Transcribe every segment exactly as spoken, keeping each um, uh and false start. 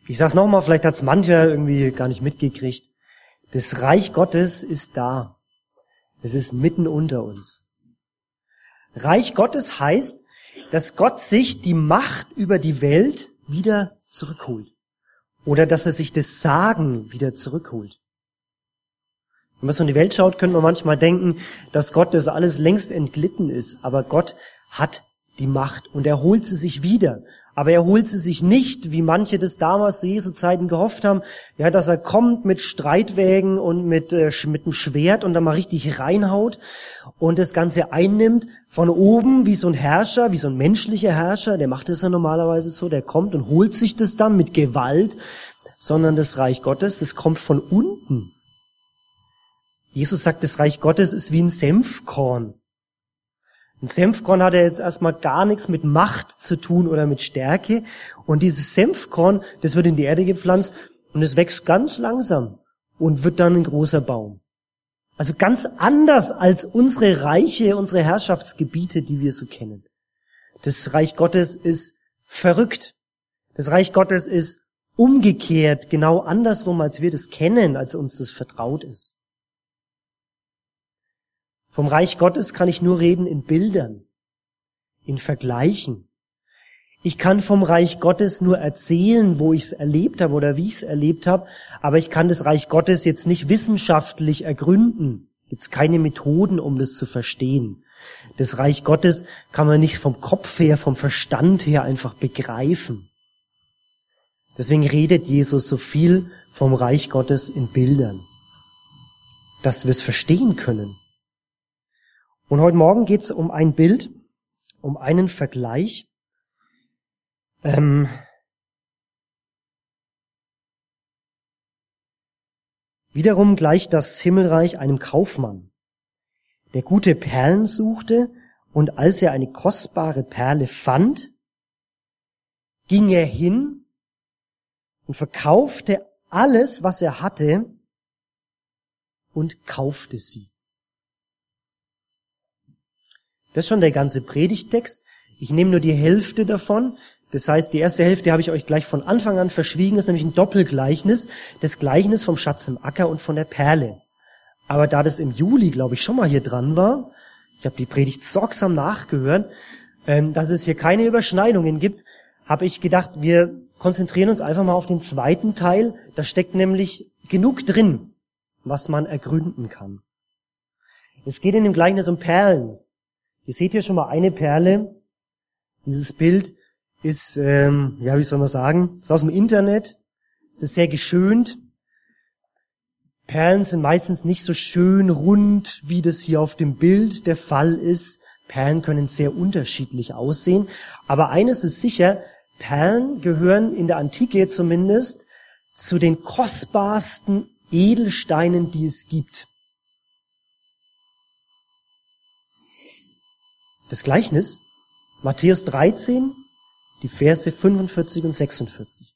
Ich sag's nochmal, vielleicht hat's mancher irgendwie gar nicht mitgekriegt. Das Reich Gottes ist da. Es ist mitten unter uns. Reich Gottes heißt, dass Gott sich die Macht über die Welt wieder zurückholt. Oder dass er sich das Sagen wieder zurückholt. Wenn man so in die Welt schaut, könnte man manchmal denken, dass Gott das alles längst entglitten ist. Aber Gott hat die Macht und er holt sie sich wieder. Aber er holt sie sich nicht, wie manche das damals zu Jesu Zeiten gehofft haben, ja, dass er kommt mit Streitwägen und mit, äh, mit einem Schwert und dann mal richtig reinhaut und das Ganze einnimmt von oben wie so ein Herrscher, wie so ein menschlicher Herrscher, der macht es ja normalerweise so, der kommt und holt sich das dann mit Gewalt, sondern das Reich Gottes, das kommt von unten. Jesus sagt, das Reich Gottes ist wie ein Senfkorn. Ein Senfkorn hat ja jetzt erstmal gar nichts mit Macht zu tun oder mit Stärke. Und dieses Senfkorn, das wird in die Erde gepflanzt und es wächst ganz langsam und wird dann ein großer Baum. Also ganz anders als unsere Reiche, unsere Herrschaftsgebiete, die wir so kennen. Das Reich Gottes ist verrückt. Das Reich Gottes ist umgekehrt, genau andersrum, als wir das kennen, als uns das vertraut ist. Vom Reich Gottes kann ich nur reden in Bildern, in Vergleichen. Ich kann vom Reich Gottes nur erzählen, wo ich es erlebt habe oder wie ich es erlebt habe, aber ich kann das Reich Gottes jetzt nicht wissenschaftlich ergründen. Es gibt keine Methoden, um das zu verstehen. Das Reich Gottes kann man nicht vom Kopf her, vom Verstand her einfach begreifen. Deswegen redet Jesus so viel vom Reich Gottes in Bildern, dass wir es verstehen können. Und heute Morgen geht es um ein Bild, um einen Vergleich. Ähm, wiederum gleicht das Himmelreich einem Kaufmann, der gute Perlen suchte, und als er eine kostbare Perle fand, ging er hin und verkaufte alles, was er hatte, und kaufte sie. Das ist schon der ganze Predigttext. Ich nehme nur die Hälfte davon. Das heißt, die erste Hälfte habe ich euch gleich von Anfang an verschwiegen. Das ist nämlich ein Doppelgleichnis. Das Gleichnis vom Schatz im Acker und von der Perle. Aber da das im Juli, glaube ich, schon mal hier dran war, ich habe die Predigt sorgsam nachgehört, ähm, dass es hier keine Überschneidungen gibt, habe ich gedacht, wir konzentrieren uns einfach mal auf den zweiten Teil. Da steckt nämlich genug drin, was man ergründen kann. Es geht in dem Gleichnis um Perlen. Ihr seht hier schon mal eine Perle. Dieses Bild ist, ähm, ja, wie soll man sagen, ist aus dem Internet. Es ist sehr geschönt. Perlen sind meistens nicht so schön rund, wie das hier auf dem Bild der Fall ist. Perlen können sehr unterschiedlich aussehen. Aber eines ist sicher, Perlen gehören in der Antike zumindest zu den kostbarsten Edelsteinen, die es gibt. Das Gleichnis, Matthäus dreizehn, die Verse fünfundvierzig und sechsundvierzig.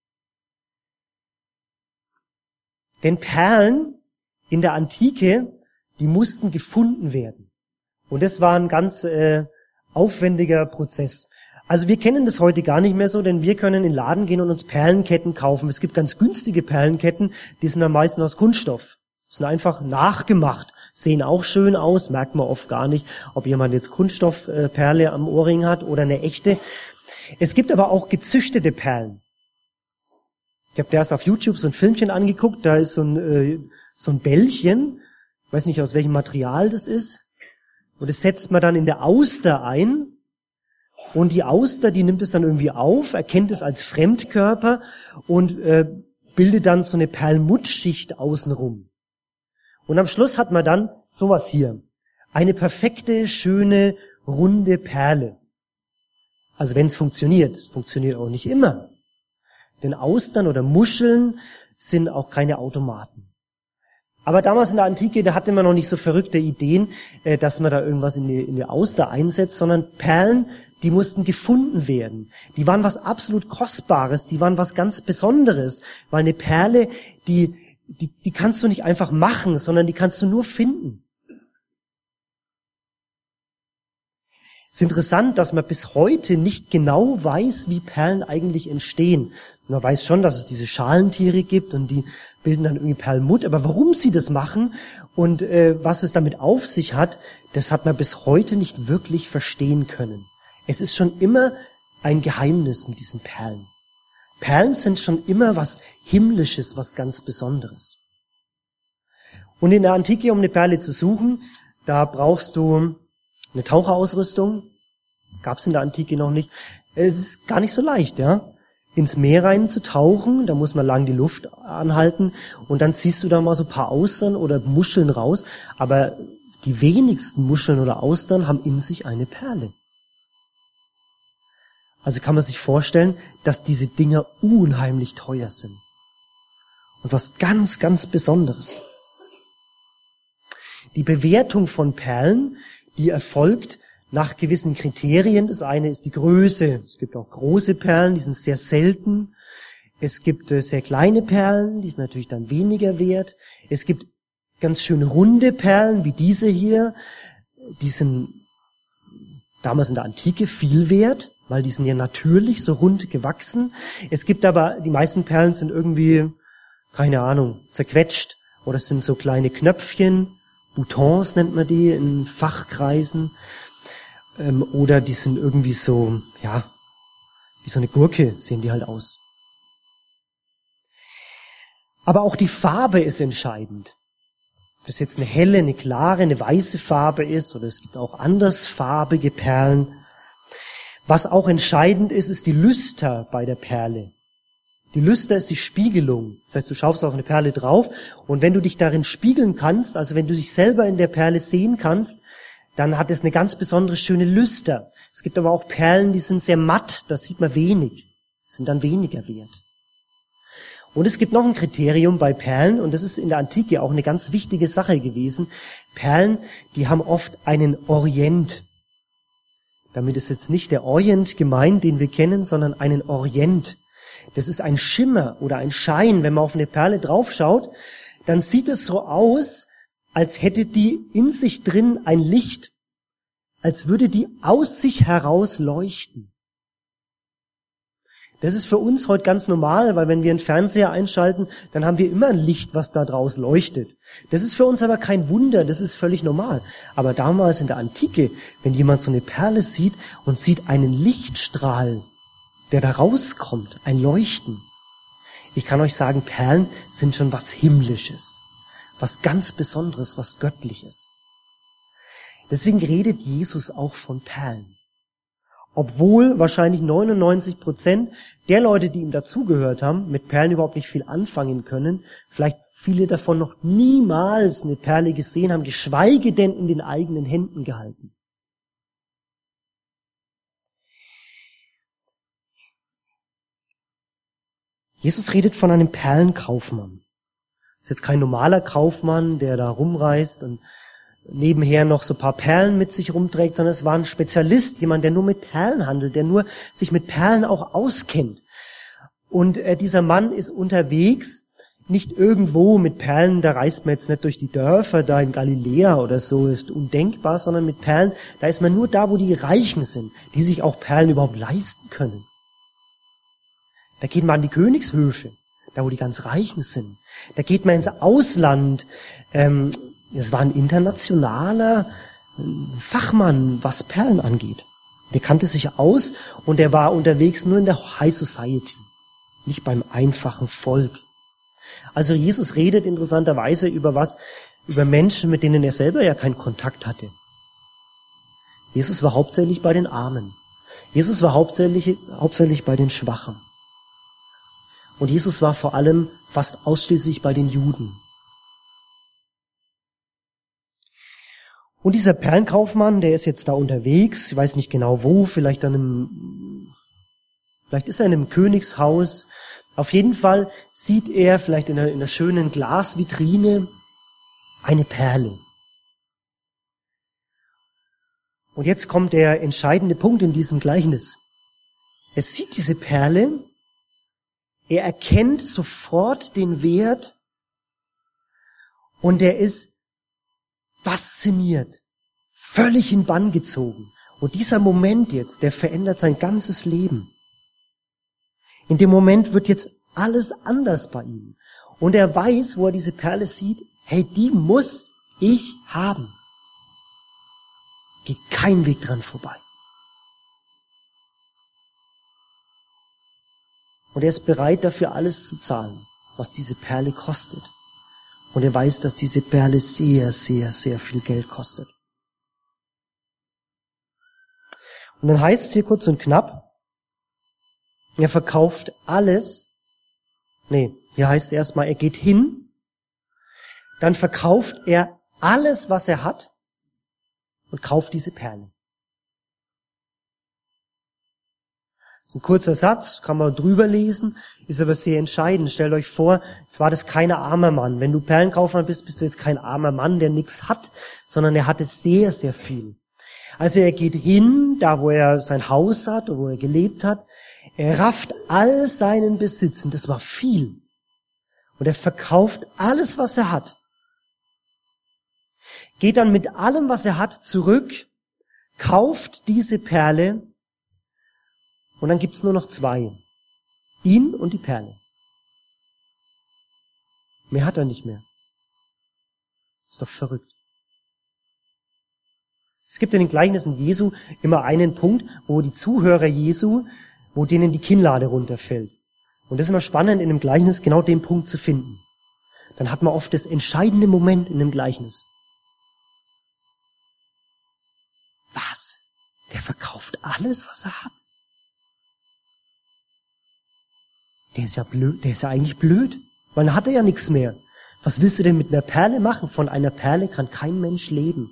Denn Perlen in der Antike, die mussten gefunden werden. Und das war ein ganz äh, aufwendiger Prozess. Also wir kennen das heute gar nicht mehr so, denn wir können in den Laden gehen und uns Perlenketten kaufen. Es gibt ganz günstige Perlenketten, die sind am meisten aus Kunststoff. Sind einfach nachgemacht, sehen auch schön aus, merkt man oft gar nicht, ob jemand jetzt Kunststoffperle am Ohrring hat oder eine echte. Es gibt aber auch gezüchtete Perlen. Ich habe erst auf YouTube so ein Filmchen angeguckt, da ist so ein, äh, so ein Bällchen, ich weiß nicht aus welchem Material das ist, und das setzt man dann in der Auster ein, und die Auster, die nimmt es dann irgendwie auf, erkennt es als Fremdkörper und äh, bildet dann so eine Perlmuttschicht außenrum. Und am Schluss hat man dann sowas hier. Eine perfekte, schöne, runde Perle. Also wenn es funktioniert. Es funktioniert auch nicht immer. Denn Austern oder Muscheln sind auch keine Automaten. Aber damals in der Antike, da hatte man noch nicht so verrückte Ideen, dass man da irgendwas in die, in die Auster einsetzt, sondern Perlen, die mussten gefunden werden. Die waren was absolut Kostbares, die waren was ganz Besonderes. Weil eine Perle, die Die, die kannst du nicht einfach machen, sondern die kannst du nur finden. Es ist interessant, dass man bis heute nicht genau weiß, wie Perlen eigentlich entstehen. Man weiß schon, dass es diese Schalentiere gibt und die bilden dann irgendwie Perlmutt, aber warum sie das machen und äh, was es damit auf sich hat, das hat man bis heute nicht wirklich verstehen können. Es ist schon immer ein Geheimnis mit diesen Perlen. Perlen sind schon immer was Himmlisches, was ganz Besonderes. Und in der Antike, um eine Perle zu suchen, da brauchst du eine Taucherausrüstung. Gab es in der Antike noch nicht. Es ist gar nicht so leicht, ja. Ins Meer rein zu tauchen, da muss man lang die Luft anhalten und dann ziehst du da mal so ein paar Austern oder Muscheln raus. Aber die wenigsten Muscheln oder Austern haben in sich eine Perle. Also kann man sich vorstellen, dass diese Dinger unheimlich teuer sind. Und was ganz, ganz Besonderes. Die Bewertung von Perlen, die erfolgt nach gewissen Kriterien. Das eine ist die Größe. Es gibt auch große Perlen, die sind sehr selten. Es gibt äh, sehr kleine Perlen, die sind natürlich dann weniger wert. Es gibt ganz schöne runde Perlen, wie diese hier. Die sind damals in der Antike viel wert, weil die sind ja natürlich so rund gewachsen. Es gibt aber, die meisten Perlen sind irgendwie, keine Ahnung, zerquetscht oder sind so kleine Knöpfchen. Boutons nennt man die in Fachkreisen. Ähm, oder die sind irgendwie so, ja, wie so eine Gurke sehen die halt aus. Aber auch die Farbe ist entscheidend. Ob das jetzt eine helle, eine klare, eine weiße Farbe ist oder es gibt auch andersfarbige Perlen. Was auch entscheidend ist, ist die Lüster bei der Perle. Die Lüster ist die Spiegelung. Das heißt, du schaust auf eine Perle drauf und wenn du dich darin spiegeln kannst, also wenn du dich selber in der Perle sehen kannst, dann hat es eine ganz besondere schöne Lüster. Es gibt aber auch Perlen, die sind sehr matt, da sieht man wenig, sind dann weniger wert. Und es gibt noch ein Kriterium bei Perlen, und das ist in der Antike auch eine ganz wichtige Sache gewesen. Perlen, die haben oft einen Orient. Damit ist jetzt nicht der Orient gemeint, den wir kennen, sondern einen Orient. Das ist ein Schimmer oder ein Schein. Wenn man auf eine Perle draufschaut, dann sieht es so aus, als hätte die in sich drin ein Licht, als würde die aus sich heraus leuchten. Das ist für uns heute ganz normal, weil wenn wir einen Fernseher einschalten, dann haben wir immer ein Licht, was da draus leuchtet. Das ist für uns aber kein Wunder, das ist völlig normal. Aber damals in der Antike, wenn jemand so eine Perle sieht und sieht einen Lichtstrahl, der da rauskommt, ein Leuchten. Ich kann euch sagen, Perlen sind schon was Himmlisches, was ganz Besonderes, was Göttliches. Deswegen redet Jesus auch von Perlen. Obwohl wahrscheinlich neunundneunzig Prozent der Leute, die ihm dazugehört haben, mit Perlen überhaupt nicht viel anfangen können, vielleicht viele davon noch niemals eine Perle gesehen haben, geschweige denn in den eigenen Händen gehalten. Jesus redet von einem Perlenkaufmann. Das ist jetzt kein normaler Kaufmann, der da rumreist und nebenher noch so ein paar Perlen mit sich rumträgt, sondern es war ein Spezialist, jemand, der nur mit Perlen handelt, der nur sich mit Perlen auch auskennt. Und äh, dieser Mann ist unterwegs, nicht irgendwo mit Perlen, da reist man jetzt nicht durch die Dörfer, da in Galiläa oder so, ist undenkbar, sondern mit Perlen, da ist man nur da, wo die Reichen sind, die sich auch Perlen überhaupt leisten können. Da geht man an die Königshöfe, da wo die ganz Reichen sind. Da geht man ins Ausland. Ähm, es war ein internationaler Fachmann, was Perlen angeht. Der kannte sich aus und der war unterwegs nur in der High Society, nicht beim einfachen Volk. Also Jesus redet interessanterweise über was, über Menschen, mit denen er selber ja keinen Kontakt hatte. Jesus war hauptsächlich bei den Armen. Jesus war hauptsächlich, hauptsächlich bei den Schwachen. Und Jesus war vor allem fast ausschließlich bei den Juden. Und dieser Perlenkaufmann, der ist jetzt da unterwegs, ich weiß nicht genau wo, vielleicht an einem, vielleicht ist er in einem Königshaus. Auf jeden Fall sieht er vielleicht in einer, in einer schönen Glasvitrine eine Perle. Und jetzt kommt der entscheidende Punkt in diesem Gleichnis. Er sieht diese Perle, er erkennt sofort den Wert und er ist fasziniert, völlig in Bann gezogen. Und dieser Moment jetzt, der verändert sein ganzes Leben. In dem Moment wird jetzt alles anders bei ihm. Und er weiß, wo er diese Perle sieht, hey, die muss ich haben. Geht kein Weg dran vorbei. Und er ist bereit, dafür alles zu zahlen, was diese Perle kostet. Und er weiß, dass diese Perle sehr, sehr, sehr viel Geld kostet. Und dann heißt es hier kurz und knapp, er verkauft alles. Nee, hier heißt es erstmal, er geht hin, dann verkauft er alles, was er hat und kauft diese Perle. Das ist ein kurzer Satz, kann man drüber lesen, ist aber sehr entscheidend. Stellt euch vor, jetzt war das kein armer Mann. Wenn du Perlenkaufmann bist, bist du jetzt kein armer Mann, der nichts hat, sondern er hatte sehr, sehr viel. Also er geht hin, da wo er sein Haus hat, wo er gelebt hat, er rafft all seinen Besitz, und das war viel. Und er verkauft alles, was er hat. Geht dann mit allem, was er hat, zurück, kauft diese Perle, und dann gibt's nur noch zwei. Ihn und die Perle. Mehr hat er nicht mehr. Ist doch verrückt. Es gibt in den Gleichnissen Jesu immer einen Punkt, wo die Zuhörer Jesu, wo denen die Kinnlade runterfällt. Und das ist immer spannend, in einem Gleichnis genau den Punkt zu finden. Dann hat man oft das entscheidende Moment in einem Gleichnis. Was? Der verkauft alles, was er hat? Der ist ja blöd, der ist ja eigentlich blöd, weil dann hat er ja nichts mehr. Was willst du denn mit einer Perle machen? Von einer Perle kann kein Mensch leben.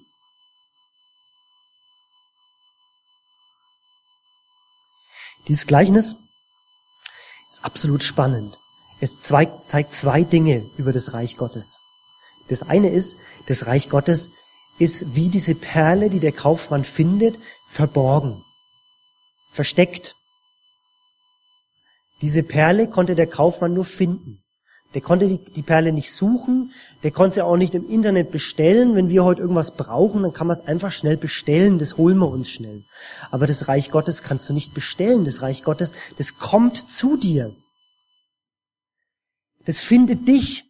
Dieses Gleichnis ist absolut spannend. Es zeigt, zeigt zwei Dinge über das Reich Gottes. Das eine ist, das Reich Gottes ist wie diese Perle, die der Kaufmann findet, verborgen, versteckt. Diese Perle konnte der Kaufmann nur finden. Der konnte die, die Perle nicht suchen, der konnte sie auch nicht im Internet bestellen. Wenn wir heute irgendwas brauchen, dann kann man es einfach schnell bestellen, das holen wir uns schnell. Aber das Reich Gottes kannst du nicht bestellen. Das Reich Gottes, das kommt zu dir. Das findet dich.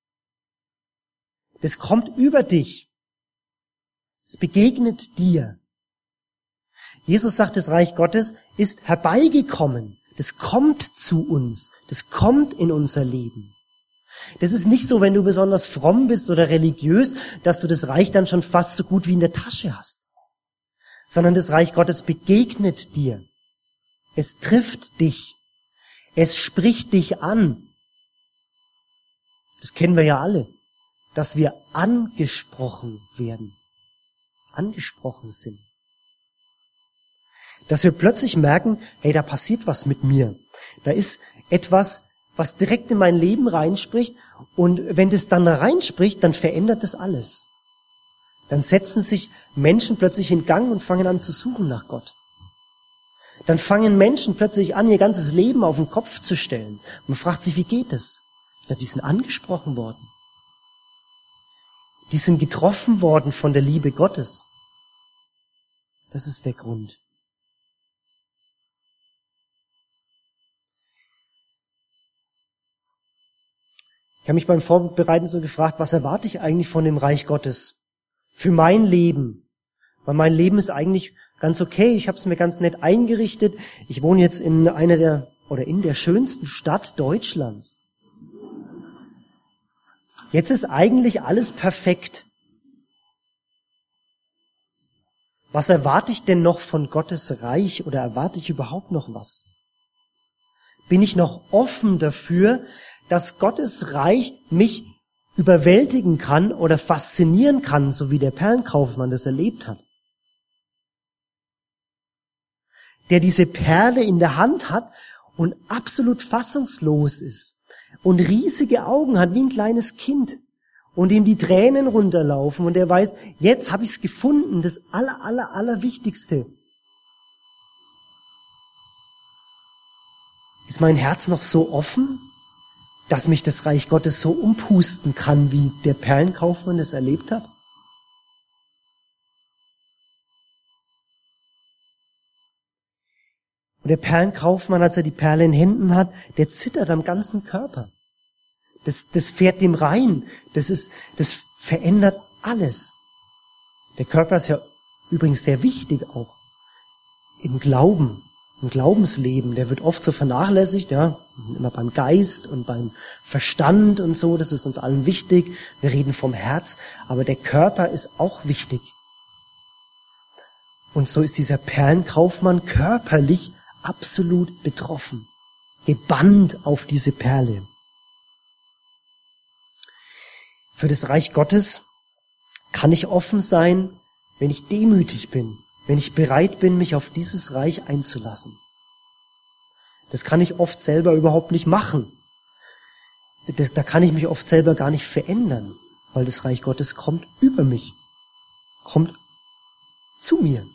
Das kommt über dich. Es begegnet dir. Jesus sagt, das Reich Gottes ist herbeigekommen. Das kommt zu uns. Das kommt in unser Leben. Das ist nicht so, wenn du besonders fromm bist oder religiös, dass du das Reich dann schon fast so gut wie in der Tasche hast. Sondern das Reich Gottes begegnet dir. Es trifft dich. Es spricht dich an. Das kennen wir ja alle, dass wir angesprochen werden. Angesprochen sind. Dass wir plötzlich merken, hey, da passiert was mit mir. Da ist etwas, was direkt in mein Leben reinspricht. Und wenn das dann da reinspricht, dann verändert das alles. Dann setzen sich Menschen plötzlich in Gang und fangen an zu suchen nach Gott. Dann fangen Menschen plötzlich an, ihr ganzes Leben auf den Kopf zu stellen. Man fragt sich, wie geht es? Ja, die sind angesprochen worden. Die sind getroffen worden von der Liebe Gottes. Das ist der Grund. Ich habe mich beim Vorbereiten so gefragt, was erwarte ich eigentlich von dem Reich Gottes? Für mein Leben. Weil mein Leben ist eigentlich ganz okay. Ich habe es mir ganz nett eingerichtet. Ich wohne jetzt in einer der, oder in der schönsten Stadt Deutschlands. Jetzt ist eigentlich alles perfekt. Was erwarte ich denn noch von Gottes Reich oder erwarte ich überhaupt noch was? Bin ich noch offen dafür, dass Gottes Reich mich überwältigen kann oder faszinieren kann, so wie der Perlenkaufmann das erlebt hat? Der diese Perle in der Hand hat und absolut fassungslos ist und riesige Augen hat wie ein kleines Kind und ihm die Tränen runterlaufen und er weiß, jetzt habe ich es gefunden, das aller, aller, aller Wichtigste. Ist mein Herz noch so offen, dass mich das Reich Gottes so umpusten kann, wie der Perlenkaufmann das erlebt hat? Und der Perlenkaufmann, als er die Perle in Händen hat, der zittert am ganzen Körper. Das, das fährt dem rein. Das ist, das verändert alles. Der Körper ist ja übrigens sehr wichtig auch im Glauben, im Glaubensleben. Der wird oft so vernachlässigt, ja, immer beim Geist und beim Verstand und so. Das ist uns allen wichtig. Wir reden vom Herz, aber der Körper ist auch wichtig. Und so ist dieser Perlenkaufmann körperlich absolut betroffen, gebannt auf diese Perle. Für das Reich Gottes kann ich offen sein, wenn ich demütig bin, wenn ich bereit bin, mich auf dieses Reich einzulassen. Das kann ich oft selber überhaupt nicht machen. Das, da kann ich mich oft selber gar nicht verändern, weil das Reich Gottes kommt über mich, kommt zu mir.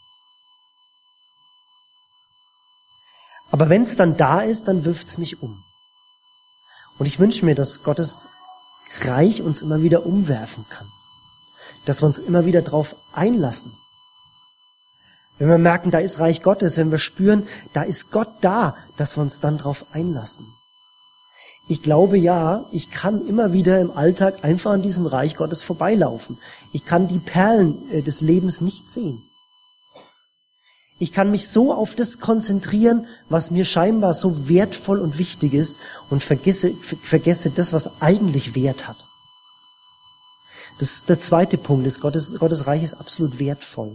Aber wenn es dann da ist, dann wirft es mich um. Und ich wünsche mir, dass Gottes Reich uns immer wieder umwerfen kann. Dass wir uns immer wieder drauf einlassen. Wenn wir merken, da ist Reich Gottes, wenn wir spüren, da ist Gott da, dass wir uns dann drauf einlassen. Ich glaube ja, ich kann immer wieder im Alltag einfach an diesem Reich Gottes vorbeilaufen. Ich kann die Perlen des Lebens nicht sehen. Ich kann mich so auf das konzentrieren, was mir scheinbar so wertvoll und wichtig ist, und vergesse, vergesse das, was eigentlich Wert hat. Das ist der zweite Punkt. Das Gottes, Gottes Reich ist absolut wertvoll.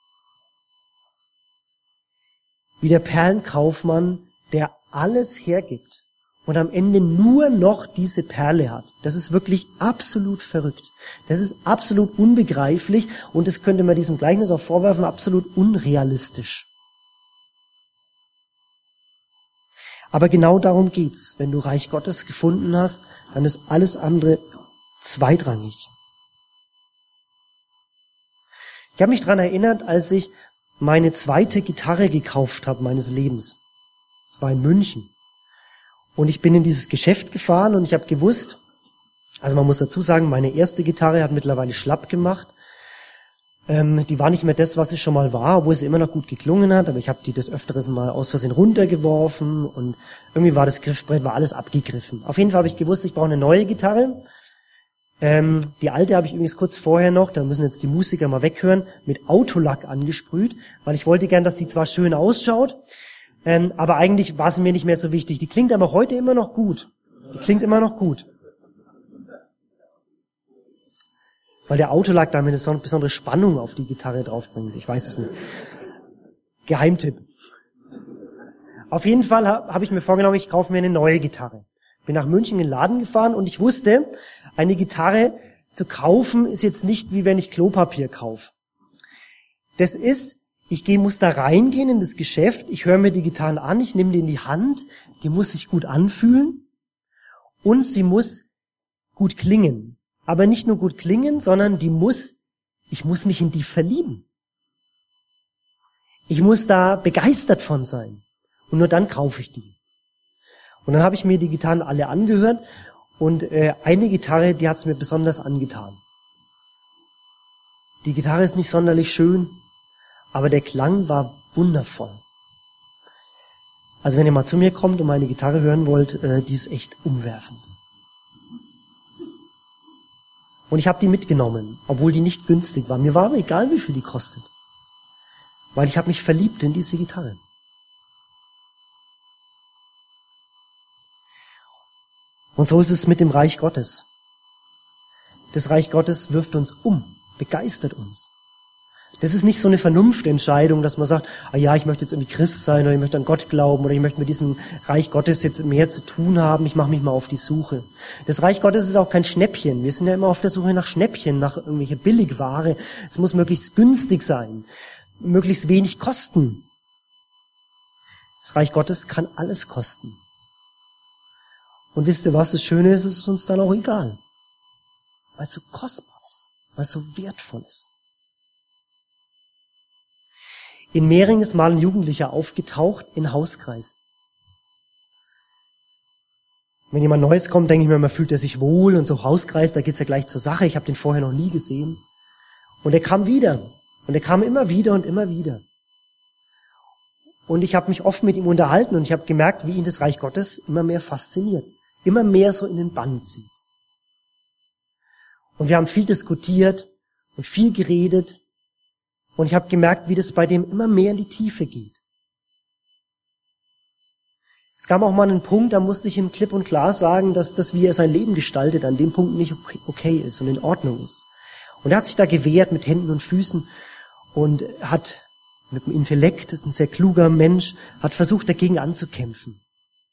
Wie der Perlenkaufmann, der alles hergibt und am Ende nur noch diese Perle hat. Das ist wirklich absolut verrückt. Das ist absolut unbegreiflich und das könnte man diesem Gleichnis auch vorwerfen, absolut unrealistisch. Aber genau darum geht's. Wenn du Reich Gottes gefunden hast, dann ist alles andere zweitrangig. Ich habe mich daran erinnert, als ich meine zweite Gitarre gekauft habe meines Lebens. Das war in München. Und ich bin in dieses Geschäft gefahren und ich habe gewusst, also man muss dazu sagen, meine erste Gitarre hat mittlerweile schlapp gemacht. Ähm, die war nicht mehr das, was sie schon mal war, obwohl sie immer noch gut geklungen hat, aber ich habe die des Öfteren mal aus Versehen runtergeworfen und irgendwie war das Griffbrett, war alles abgegriffen. Auf jeden Fall habe ich gewusst, ich brauche eine neue Gitarre. Ähm, die alte habe ich übrigens kurz vorher noch, da müssen jetzt die Musiker mal weghören, mit Autolack angesprüht, weil ich wollte gern, dass die zwar schön ausschaut, ähm, aber eigentlich war sie mir nicht mehr so wichtig. Die klingt aber heute immer noch gut. Die klingt immer noch gut. Weil der Autolack damit eine besondere Spannung auf die Gitarre draufbringt. Ich weiß es nicht. Geheimtipp. Auf jeden Fall habe hab ich mir vorgenommen, ich kaufe mir eine neue Gitarre. Bin nach München in den Laden gefahren und ich wusste, eine Gitarre zu kaufen ist jetzt nicht wie wenn ich Klopapier kaufe. Das ist, ich gehe, muss da reingehen in das Geschäft, ich höre mir die Gitarren an, ich nehme die in die Hand, die muss sich gut anfühlen und sie muss gut klingen. Aber nicht nur gut klingen, sondern die muss, ich muss mich in die verlieben. Ich muss da begeistert von sein. Und nur dann kaufe ich die. Und dann habe ich mir die Gitarren alle angehört und äh, eine Gitarre, die hat es mir besonders angetan. Die Gitarre ist nicht sonderlich schön, aber der Klang war wundervoll. Also wenn ihr mal zu mir kommt und meine Gitarre hören wollt, äh, die ist echt umwerfend. Und ich habe die mitgenommen, obwohl die nicht günstig war. Mir war aber egal, wie viel die kostet. Weil ich habe mich verliebt in diese Gitarre. Und so ist es mit dem Reich Gottes. Das Reich Gottes wirft uns um, begeistert uns. Das ist nicht so eine Vernunftentscheidung, dass man sagt, ah ja, ich möchte jetzt irgendwie Christ sein oder ich möchte an Gott glauben oder ich möchte mit diesem Reich Gottes jetzt mehr zu tun haben, ich mache mich mal auf die Suche. Das Reich Gottes ist auch kein Schnäppchen. Wir sind ja immer auf der Suche nach Schnäppchen, nach irgendwelche Billigware. Es muss möglichst günstig sein, möglichst wenig kosten. Das Reich Gottes kann alles kosten. Und wisst ihr was, das Schöne ist, es ist uns dann auch egal. Weil es so kostbar ist, weil es so wertvoll ist. In Mehring ist mal ein Jugendlicher aufgetaucht in Hauskreis. Wenn jemand Neues kommt, denke ich mir, man fühlt er sich wohl und so Hauskreis, da geht's ja gleich zur Sache. Ich habe den vorher noch nie gesehen. Und er kam wieder. Und er kam immer wieder und immer wieder. Und ich habe mich oft mit ihm unterhalten und ich habe gemerkt, wie ihn das Reich Gottes immer mehr fasziniert, immer mehr so in den Bann zieht. Und wir haben viel diskutiert und viel geredet und ich habe gemerkt, wie das bei dem immer mehr in die Tiefe geht. Es gab auch mal einen Punkt, da musste ich ihm klipp und klar sagen, dass das, wie er sein Leben gestaltet, an dem Punkt nicht okay ist und in Ordnung ist. Und er hat sich da gewehrt mit Händen und Füßen und hat mit dem Intellekt, ist ein sehr kluger Mensch, hat versucht, dagegen anzukämpfen.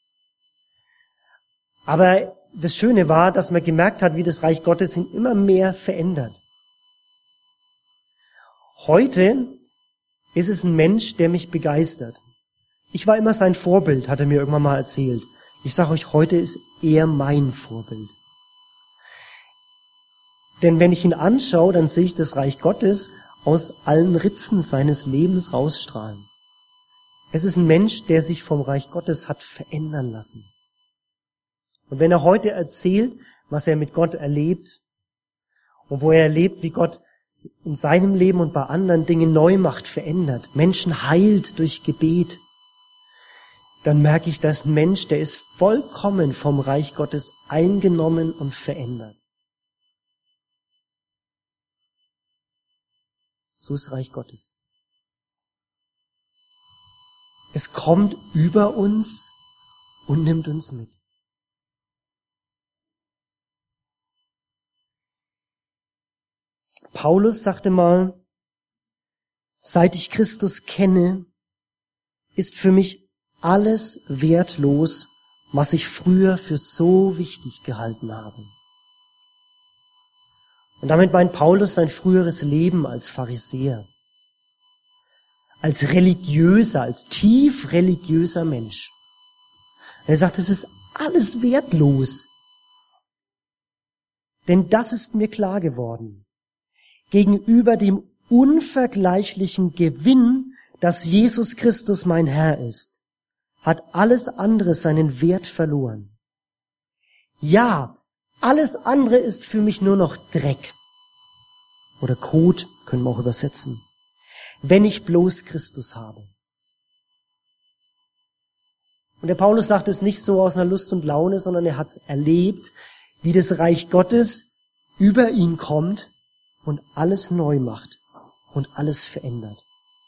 Aber das Schöne war, dass man gemerkt hat, wie das Reich Gottes ihn immer mehr verändert. Heute ist es ein Mensch, der mich begeistert. Ich war immer sein Vorbild, hat er mir irgendwann mal erzählt. Ich sage euch, heute ist er mein Vorbild. Denn wenn ich ihn anschaue, dann sehe ich das Reich Gottes aus allen Ritzen seines Lebens rausstrahlen. Es ist ein Mensch, der sich vom Reich Gottes hat verändern lassen. Und wenn er heute erzählt, was er mit Gott erlebt und wo er erlebt, wie Gott in seinem Leben und bei anderen Dinge neu macht, verändert, Menschen heilt durch Gebet, dann merke ich, dass ein Mensch, der ist vollkommen vom Reich Gottes eingenommen und verändert. So ist Reich Gottes. Es kommt über uns und nimmt uns mit. Paulus sagte mal, seit ich Christus kenne, ist für mich alles wertlos, was ich früher für so wichtig gehalten habe. Und damit meint Paulus sein früheres Leben als Pharisäer, als religiöser, als tief religiöser Mensch. Er sagt, es ist alles wertlos. Denn das ist mir klar geworden. Gegenüber dem unvergleichlichen Gewinn, dass Jesus Christus mein Herr ist, hat alles andere seinen Wert verloren. Ja, alles andere ist für mich nur noch Dreck. Oder Kot, können wir auch übersetzen. Wenn ich bloß Christus habe. Und der Paulus sagt es nicht so aus einer Lust und Laune, sondern er hat es erlebt, wie das Reich Gottes über ihn kommt und alles neu macht und alles verändert.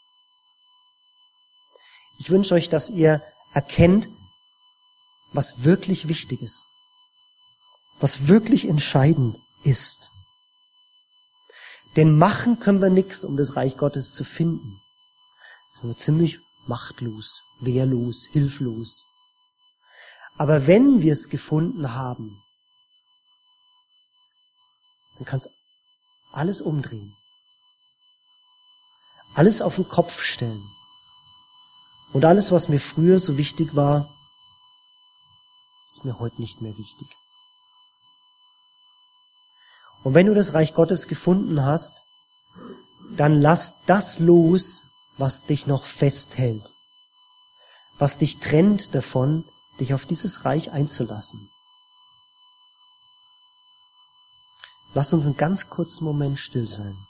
Ich wünsche euch, dass ihr erkennt, was wirklich wichtig ist, was wirklich entscheidend ist. Denn machen können wir nichts, um das Reich Gottes zu finden. Wir sind ziemlich machtlos, wehrlos, hilflos. Aber wenn wir es gefunden haben, dann kann es alles umdrehen. Alles auf den Kopf stellen. Und alles, was mir früher so wichtig war, ist mir heute nicht mehr wichtig. Und wenn du das Reich Gottes gefunden hast, dann lass das los, was dich noch festhält. Was dich trennt davon, dich auf dieses Reich einzulassen. Lass uns einen ganz kurzen Moment still sein.